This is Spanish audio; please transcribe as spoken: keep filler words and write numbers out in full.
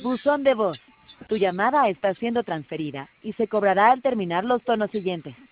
Buzón de voz. Tu llamada está siendo transferida y se cobrará al terminar los tonos siguientes.